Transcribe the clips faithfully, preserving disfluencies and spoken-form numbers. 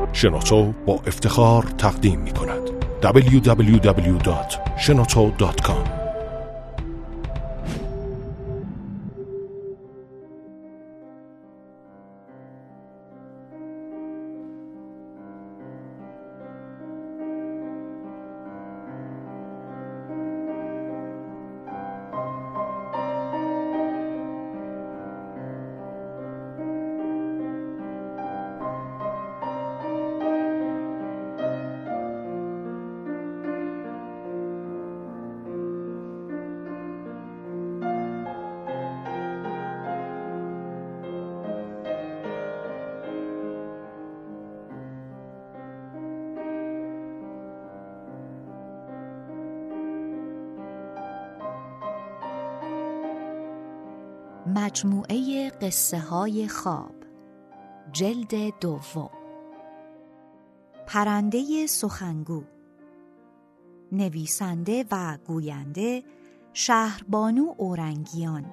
شنوتو با افتخار تقدیم می کند دبلیو دبلیو دبلیو دات شنوتو دات کام. مجموعه قصه های خواب، جلد دوم. پرنده سخنگو، نویسنده و گوینده شهربانو اورنگیان،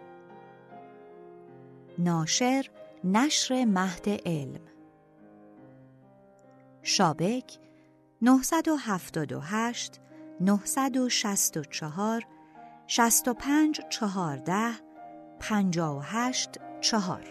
ناشر نشر مهد علم، شابک نه هفت هشت نه شش چهار شصت و پنج چهارده پنجاه و هشت چهار.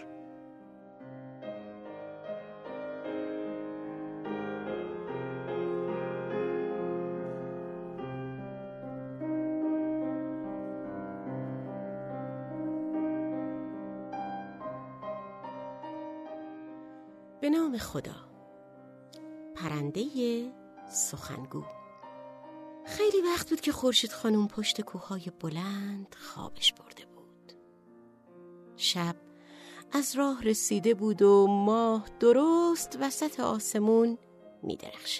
به نام خدا. پرنده سخنگو. خیلی وقت بود که خورشید خانم پشت کوههای بلند خوابش برده بود. شب از راه رسیده بود و ماه درست وسط آسمون می درخشید.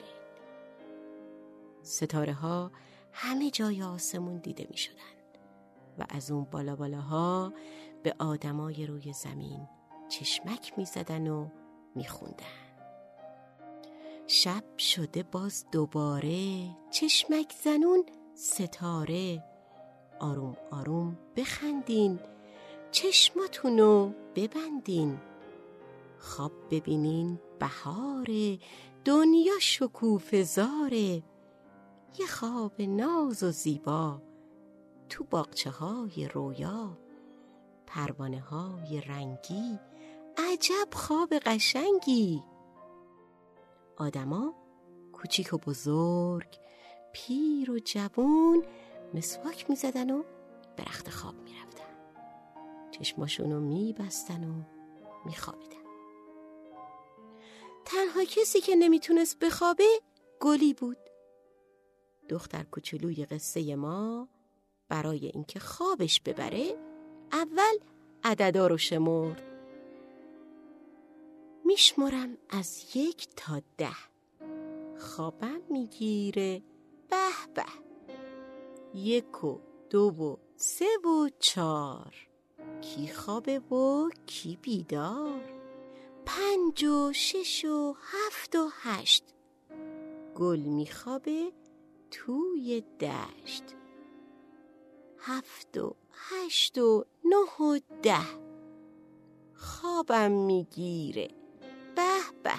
ستاره ها همه جای آسمون دیده می شدند و از اون بالا بالاها به آدمای روی زمین چشمک می زدن و می خوندن. شب شده باز دوباره چشمک زنون ستاره. آروم آروم بخندین، چشماتونو ببندین، خواب ببینین بهاره، دنیا شکوفه زاره. یه خواب ناز و زیبا تو باغچه های رویا، پروانه های رنگی، عجب خواب قشنگی. آدما کوچیک و بزرگ، پیر و جوون مسواک می زدن و به رخت خواب می رفتن. چشماشونو می بستن و می خوابیدن. تنها کسی که نمی تونست بخوابه گلی بود. دختر کوچولوی قصه ما برای اینکه خوابش ببره اول عددا رو شمرد. میشمرم از یک تا ده، خوابم میگیره به به. یک و دو و سه و چار، کی خوابه و کی بیدار. پنج و شش و هفت و هشت، گل میخوابه توی دشت. هفت و هشت و نه و ده، خوابم میگیره به به.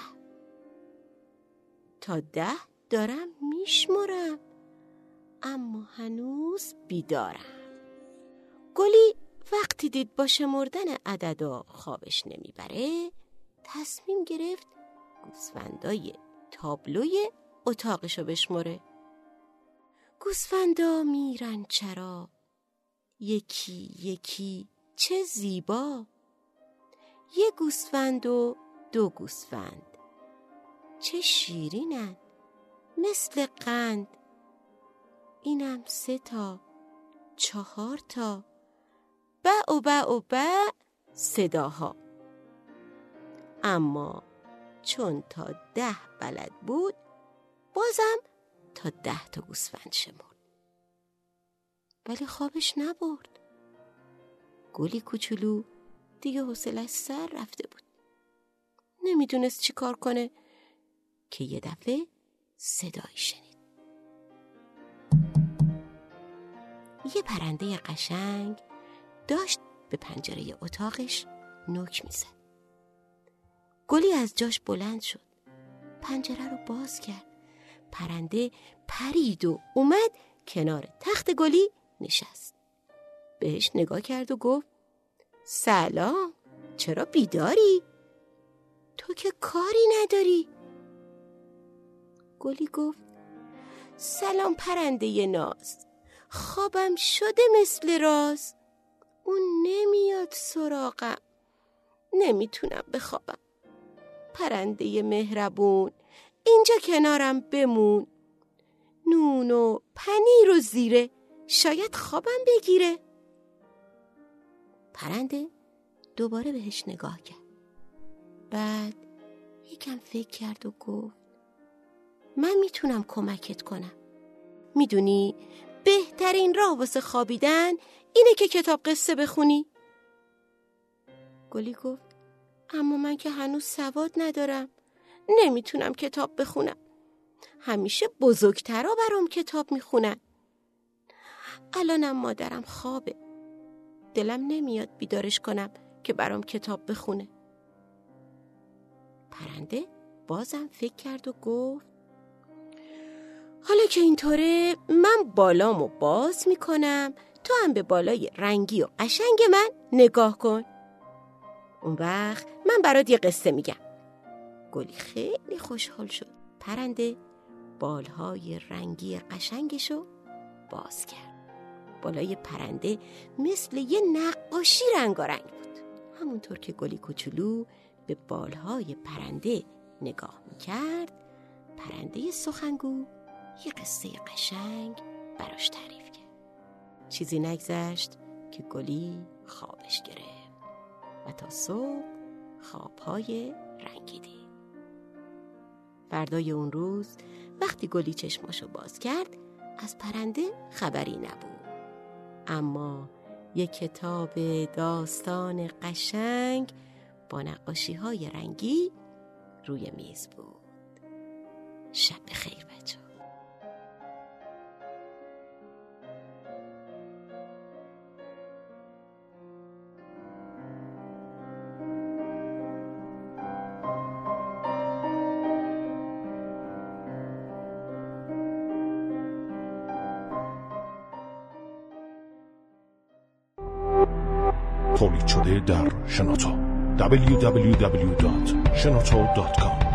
تا ده دارم میشمرم اما هنوز بیدارم. گلی وقتی دید با شمردن عددا خوابش نمیبره، تصمیم گرفت گوسفندای تابلوی اتاقشو بشمره. گوسفندا میرن چرا، یکی یکی چه زیبا. یه گوسفند و دو گوسفند، چه شیرینن مثل قند. اینم سه تا، چهار تا، بع و بع و بع صداها. اما چون تا ده بلد بود، بازم تا ده تا گوسفند شمرد. ولی خوابش نبرد. گلی کوچولو دیگه حوصله‌اش سر رفته بود. نمیدونست چی کار کنه که یه دفعه صدایی شنید. یه پرنده قشنگ داشت به پنجره اتاقش نوک میزد. گلی از جاش بلند شد، پنجره رو باز کرد. پرنده پرید و اومد کنار تخت گلی نشست. بهش نگاه کرد و گفت سلام، چرا بیداری؟ تو که کاری نداری. گلی گفت سلام پرنده ناز، خوابم شده مثل راز. اون نمیاد سراغم، نمیتونم بخوابم. پرنده مهربون، اینجا کنارم بمون. نون و پنیر و زیره، شاید خوابم بگیره. پرنده دوباره بهش نگاه کرد. بعد یکم فکر کرد و گفت من میتونم کمکت کنم. میدونی بهترین راه واسه خوابیدن اینه که کتاب قصه بخونی. گلی گفت اما من که هنوز سواد ندارم، نمیتونم کتاب بخونم. همیشه بزرگترا برام کتاب میخونن. الانم مادرم خوابه، دلم نمیاد بیدارش کنم که برام کتاب بخونه. پرنده بازم فکر کرد و گفت حالا که اینطوره من بالامو باز میکنم، تو هم به بالای رنگی و قشنگ من نگاه کن. اون وقت من برات یه قصه میگم. گلی خیلی خوشحال شد. پرنده بالهای رنگی قشنگشو باز کرد. بالای پرنده مثل یه نقاشی رنگارنگ بود. همونطور که گلی کوچولو به بالهای پرنده نگاه میکرد، پرنده سخنگو یه قصه قشنگ براش تعریف کرد. چیزی نگذشت که گلی خوابش گرفت و تا صبح خوابهای رنگی دید. فردای اون روز وقتی گلی چشماشو باز کرد از پرنده خبری نبود، اما یک کتاب داستان قشنگ با نقاشی‌های رنگی روی میز بود. شب بخیر بچه‌ها. تولید شده در شنوتو دبلیو دبلیو دبلیو دات شنوتو دات کام